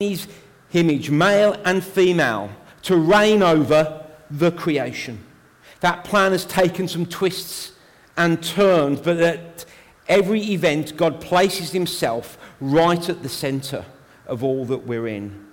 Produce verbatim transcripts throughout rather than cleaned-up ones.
His image, male and female, to reign over the creation. That plan has taken some twists and turns, but at every event, God places himself right at the centre of all that we're in.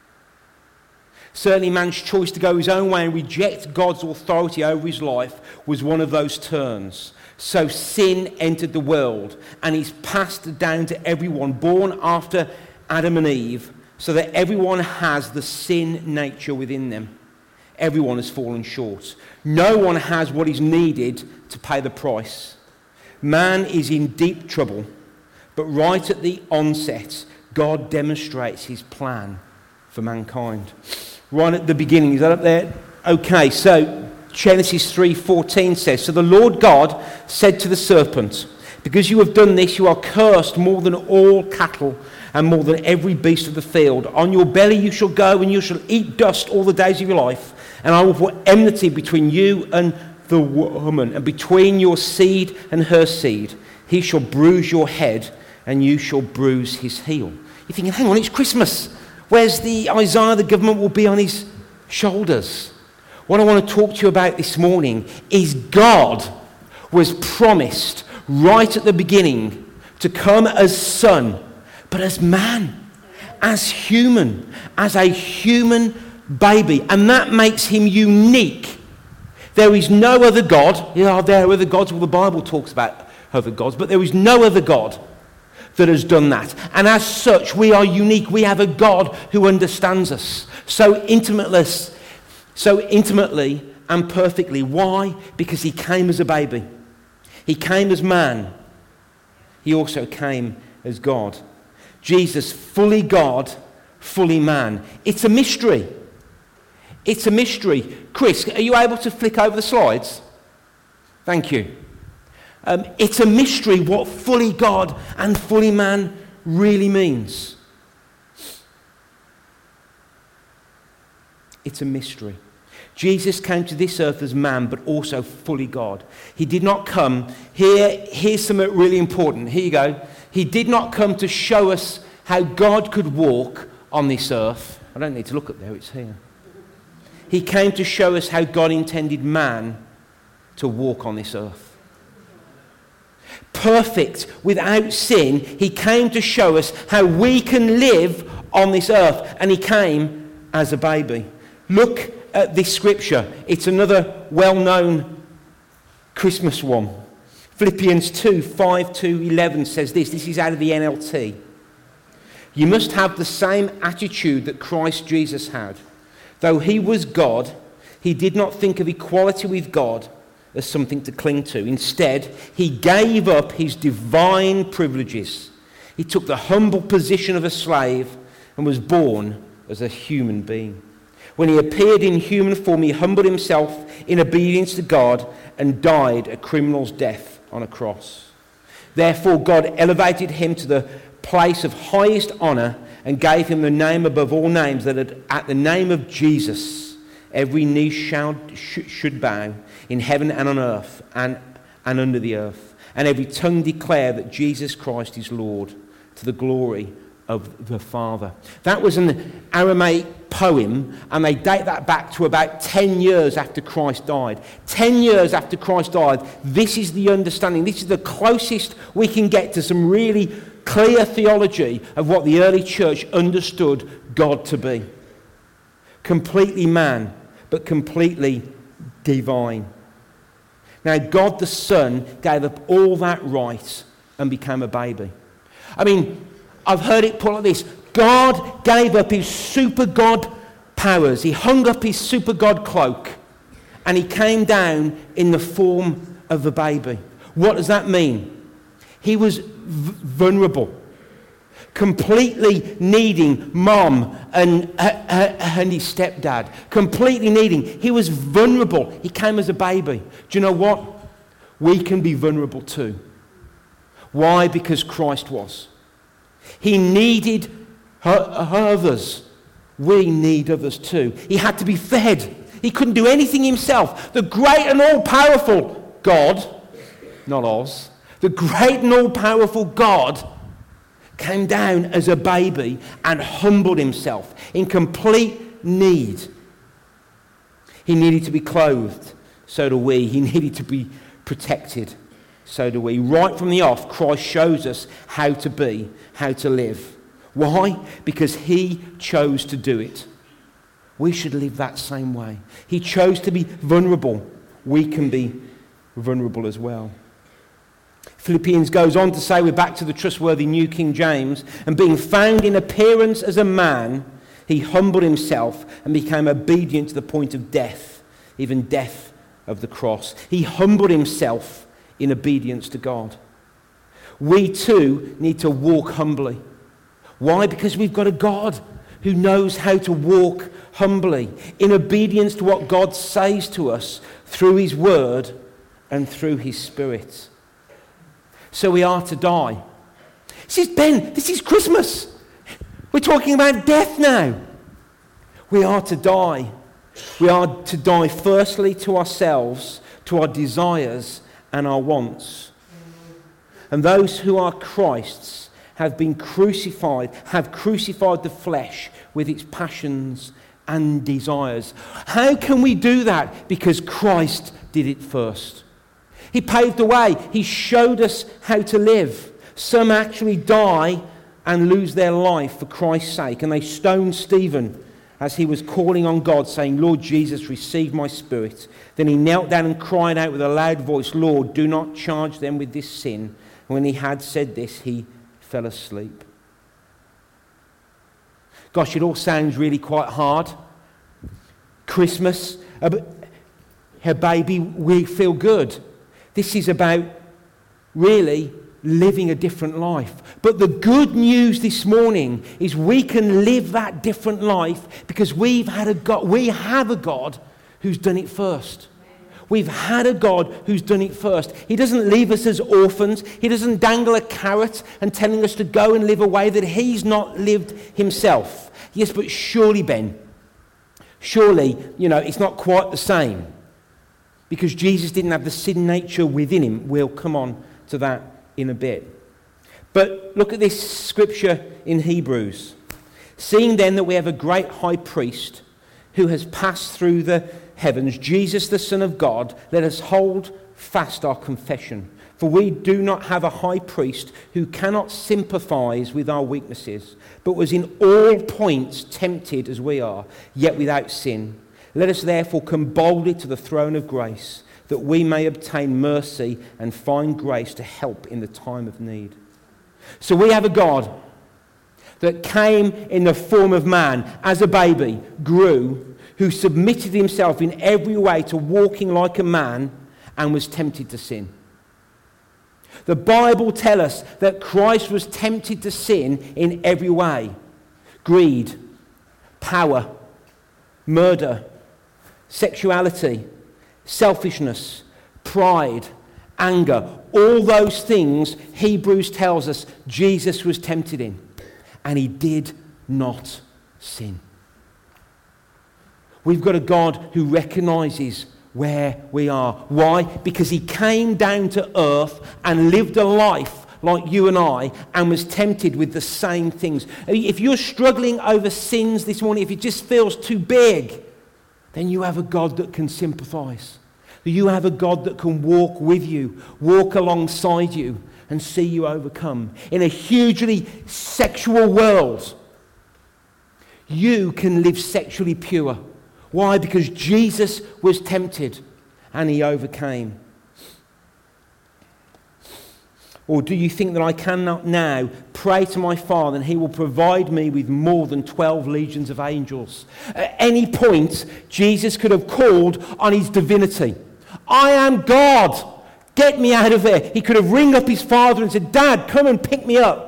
Certainly man's choice to go his own way and reject God's authority over his life was one of those turns. So sin entered the world and is passed down to everyone born after Adam and Eve, so that everyone has the sin nature within them. Everyone has fallen short. No one has what is needed to pay the price. Man is in deep trouble, but right at the onset, God demonstrates his plan for mankind. Right at the beginning, is that up there? Okay, so Genesis three fourteen says, "So the Lord God said to the serpent, because you have done this, you are cursed more than all cattle and more than every beast of the field. On your belly you shall go, and you shall eat dust all the days of your life. And I will put enmity between you and the woman, and between your seed and her seed. He shall bruise your head, and you shall bruise his heel." You're thinking, hang on, it's Christmas. Where's the Isaiah? The government will be on his shoulders. What I want to talk to you about this morning is God was promised right at the beginning to come as son, but as man, as human, as a human baby. And that makes him unique. There is no other God. You know, there are other gods. Well, the Bible talks about other gods, but there is no other God that has done that. And as such, we are unique. We have a God who understands us so intimately, so intimately and perfectly. Why? Because he came as a baby. He came as man. He also came as God. Jesus, fully God, fully man. It's a mystery. It's a mystery. Chris, are you able to flick over the slides? Thank you. Um, it's a mystery what fully God and fully man really means. It's a mystery. Jesus came to this earth as man, but also fully God. He did not come, here, here's something really important. Here you go. He did not come to show us how God could walk on this earth. I don't need to look up there, it's here. He came to show us how God intended man to walk on this earth. Perfect, without sin, he came to show us how we can live on this earth. And he came as a baby. Look at this scripture. It's another well-known Christmas one. Philippians two, five to eleven says this. This is out of the N L T. "You must have the same attitude that Christ Jesus had. Though he was God, he did not think of equality with God as something to cling to. Instead, he gave up his divine privileges. He took the humble position of a slave and was born as a human being. When he appeared in human form, he humbled himself in obedience to God and died a criminal's death on a cross. Therefore, God elevated him to the place of highest honor and gave him the name above all names, that at the name of Jesus, every knee shall, should bow in heaven and on earth and, and under the earth, and every tongue declare that Jesus Christ is Lord, to the glory of the Father." That was an Aramaic poem, and they date that back to about ten years after Christ died. Ten years after Christ died, this is the understanding. This is the closest we can get to some really clear theology of what the early church understood God to be. Completely man, but completely divine. Now, God the Son gave up all that right and became a baby. I mean, I've heard it put like this. God gave up his super God powers. He hung up his super God cloak and he came down in the form of a baby. What does that mean? He was v- vulnerable, completely needing mom and, uh, uh, and his stepdad, completely needing. He was vulnerable. He came as a baby. Do you know what? We can be vulnerable too. Why? Because Christ was. He needed others. We need others too. He had to be fed. He couldn't do anything himself. The great and all-powerful God, not Oz, the great and all-powerful God came down as a baby and humbled himself in complete need. He needed to be clothed, so do we. He needed to be protected, so do we. Right from the off, Christ shows us how to be, how to live. Why? Because he chose to do it. We should live that same way. He chose to be vulnerable. We can be vulnerable as well. Philippians goes on to say, we're back to the trustworthy New King James, and being found in appearance as a man, he humbled himself and became obedient to the point of death, even death of the cross. He humbled himself in obedience to God. We too need to walk humbly. Why? Because we've got a God who knows how to walk humbly in obedience to what God says to us through his word and through his Spirit. So we are to die. This is Ben, this is Christmas. We're talking about death now. We are to die. We are to die firstly to ourselves, to our desires and our wants. And those who are Christ's have been crucified, have crucified the flesh with its passions and desires. How can we do that? Because Christ did it first. He paved the way. He showed us how to live. Some actually die and lose their life for Christ's sake. And they stoned Stephen as he was calling on God, saying, Lord Jesus, receive my spirit. Then he knelt down and cried out with a loud voice, Lord, do not charge them with this sin. And when he had said this, he fell asleep. Gosh, it all sounds really quite hard. Christmas, her baby, we feel good. This is about really living a different life. But the good news this morning is we can live that different life because we've had a God, we have a God who's done it first. We've had a God who's done it first. He doesn't leave us as orphans. He doesn't dangle a carrot and telling us to go and live a way that he's not lived himself. Yes, but surely, Ben, surely, you know, it's not quite the same. Because Jesus didn't have the sin nature within him. We'll come on to that in a bit. But look at this scripture in Hebrews. Seeing then that we have a great high priest who has passed through the heavens, Jesus the Son of God, let us hold fast our confession. For we do not have a high priest who cannot sympathize with our weaknesses, but was in all points tempted as we are, yet without sin. Let us therefore come boldly to the throne of grace, that we may obtain mercy and find grace to help in the time of need. So we have a God that came in the form of man as a baby, grew, who submitted himself in every way to walking like a man and was tempted to sin. The Bible tells us that Christ was tempted to sin in every way. Greed, power, murder, sexuality, selfishness, pride, anger, all those things Hebrews tells us Jesus was tempted in, and he did not sin. We've got a God who recognizes where we are. Why? Because he came down to earth and lived a life like you and I and was tempted with the same things. If you're struggling over sins this morning, if it just feels too big, then you have a God that can sympathize. You have a God that can walk with you, walk alongside you, and see you overcome. In a hugely sexual world, you can live sexually pure. Why? Because Jesus was tempted and he overcame. Or do you think that I cannot now pray to my Father and he will provide me with more than twelve legions of angels? At any point, Jesus could have called on his divinity. I am God. Get me out of there. He could have ringed up his Father and said, Dad, come and pick me up.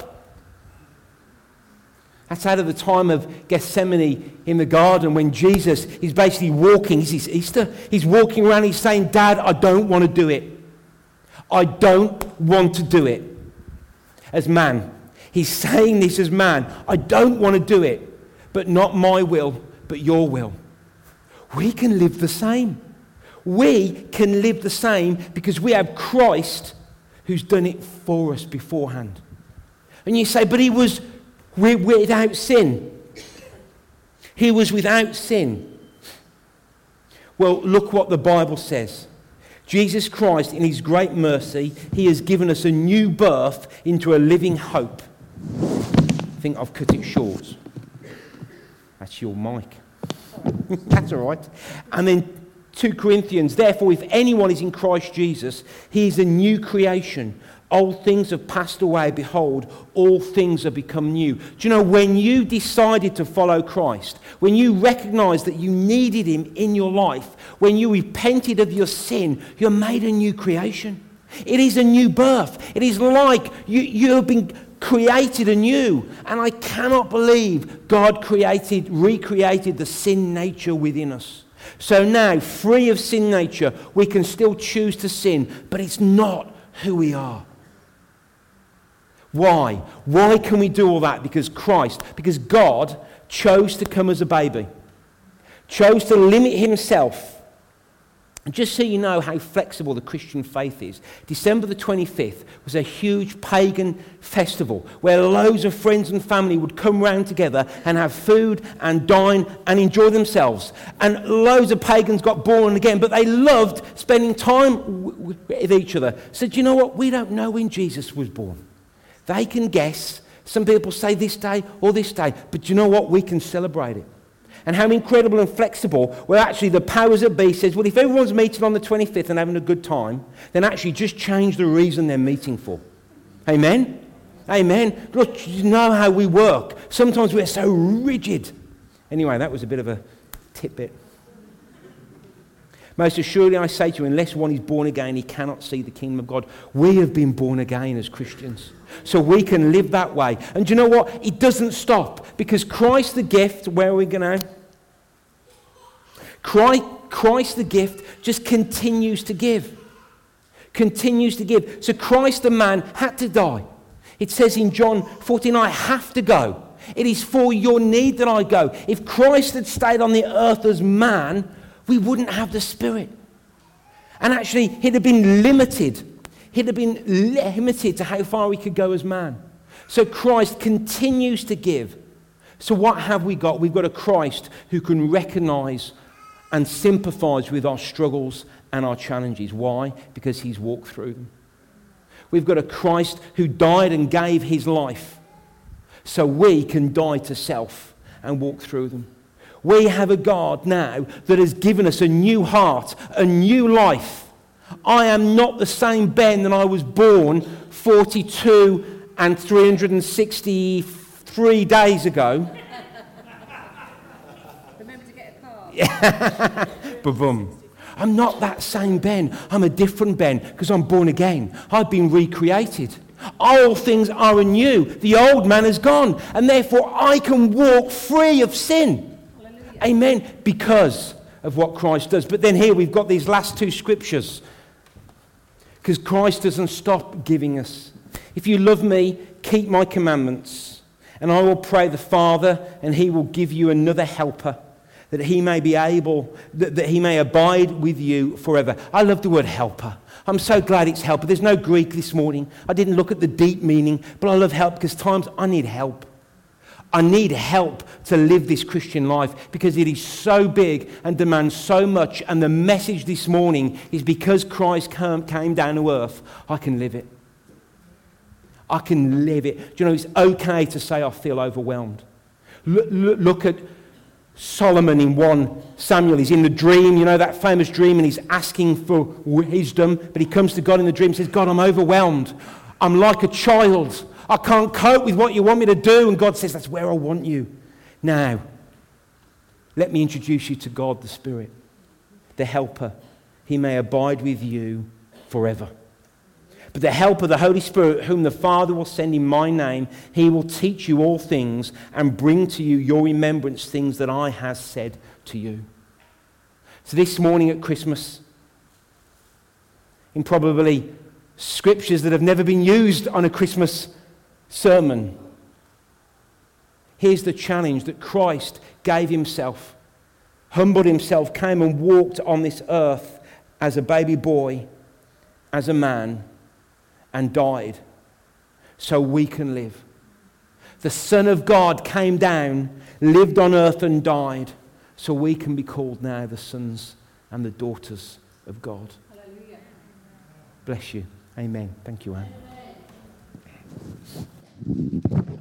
That's out of the time of Gethsemane in the garden when Jesus is basically walking. It's Easter. He's walking around. He's saying, Dad, I don't want to do it. I don't want to do it. As man. He's saying this as man. I don't want to do it. But not my will, but your will. We can live the same. We can live the same because we have Christ who's done it for us beforehand. And you say, but he was wi- without sin. He was without sin. Well, look what the Bible says. Jesus Christ, in his great mercy, he has given us a new birth into a living hope. I think I've cut it short. That's your mic. That's all right. And then two Corinthians, therefore, if anyone is in Christ Jesus, he is a new creation. Old things have passed away. Behold, all things have become new. Do you know, when you decided to follow Christ, when you recognized that you needed him in your life, when you repented of your sin, you're made a new creation. It is a new birth. It is like you, you have been created anew. And I cannot believe God created, recreated the sin nature within us. So now, free of sin nature, we can still choose to sin, but it's not who we are. Why? Why can we do all that? Because Christ, because God chose to come as a baby, chose to limit himself. And just so you know how flexible the Christian faith is, December the twenty-fifth was a huge pagan festival where loads of friends and family would come round together and have food and dine and enjoy themselves. And loads of pagans got born again, but they loved spending time w- with each other. So do you know what? We don't know when Jesus was born. They can guess. Some people say this day or this day. But do you know what? We can celebrate it. And how incredible and flexible, where actually the powers that be says, well, if everyone's meeting on the twenty-fifth and having a good time, then actually just change the reason they're meeting for. Amen? Amen. Look, you know how we work. Sometimes we're so rigid. Anyway, that was a bit of a tidbit. Most assuredly I say to you, unless one is born again, he cannot see the kingdom of God. We have been born again as Christians. So we can live that way. And do you know what? It doesn't stop. Because Christ the gift, where are we going to? Christ, Christ the gift just continues to give. Continues to give. So Christ the man had to die. It says in John fourteen, I have to go. It is for your need that I go. If Christ had stayed on the earth as man, we wouldn't have the Spirit. And actually, he'd have been limited. He'd have been limited to how far he could go as man. So Christ continues to give. So what have we got? We've got a Christ who can recognize and sympathize with our struggles and our challenges. Why? Because he's walked through them. We've got a Christ who died and gave his life so we can die to self and walk through them. We have a God now that has given us a new heart, a new life. I am not the same Ben that I was born forty-two and three hundred sixty-three days ago. Remember to get a car. Yeah. Ba-boom. I'm not that same Ben. I'm a different Ben because I'm born again. I've been recreated. All things are anew. The old man is gone. And therefore I can walk free of sin. Hallelujah. Amen. Because of what Christ does. But then here we've got these last two scriptures. Because Christ doesn't stop giving us. If you love me, keep my commandments. And I will pray the Father, and he will give you another helper, that he may be able, that, that he may abide with you forever. I love the word helper. I'm so glad it's helper. There's no Greek this morning. I didn't look at the deep meaning, but I love help because times I need help. I need help to live this Christian life because it is so big and demands so much. And the message this morning is because Christ came down to earth, I can live it. I can live it. Do you know, it's okay to say I feel overwhelmed. Look, look, look at Solomon in First Samuel. He's in the dream, you know, that famous dream, and he's asking for wisdom. But he comes to God in the dream and says, God, I'm overwhelmed. I'm like a child. I can't cope with what you want me to do. And God says, that's where I want you. Now, let me introduce you to God the Spirit, the helper. He may abide with you forever. But the helper, the Holy Spirit, whom the Father will send in my name, he will teach you all things and bring to you your remembrance things that I have said to you. So this morning at Christmas, in probably scriptures that have never been used on a Christmas sermon, here's the challenge that Christ gave himself, humbled himself, came and walked on this earth as a baby boy, as a man, and died so we can live. The Son of God came down, lived on earth and died, so we can be called now the sons and the daughters of God. Hallelujah. Bless you. Amen. Thank you, Anne.